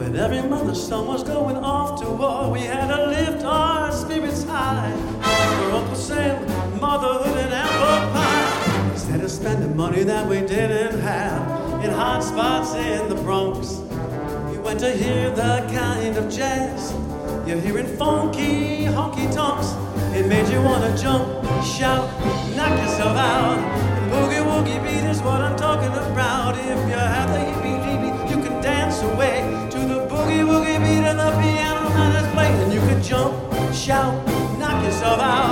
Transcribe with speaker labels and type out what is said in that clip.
Speaker 1: And every month the sun was going off to war. We had to lift our spirits high for Uncle Sam, motherhood, and apple pie. Instead of spending money that we didn't have in hot spots in the Bronx, we went to hear the kind of jazz you're hearing, funky honky-tonks. It made you want to jump, shout, knock yourself out. And boogie-woogie beat is what I'm talking about. If you have the heebie-jeebie, you can dance away to the boogie-woogie beat of the piano man is playing. And you can jump, shout, knock yourself out.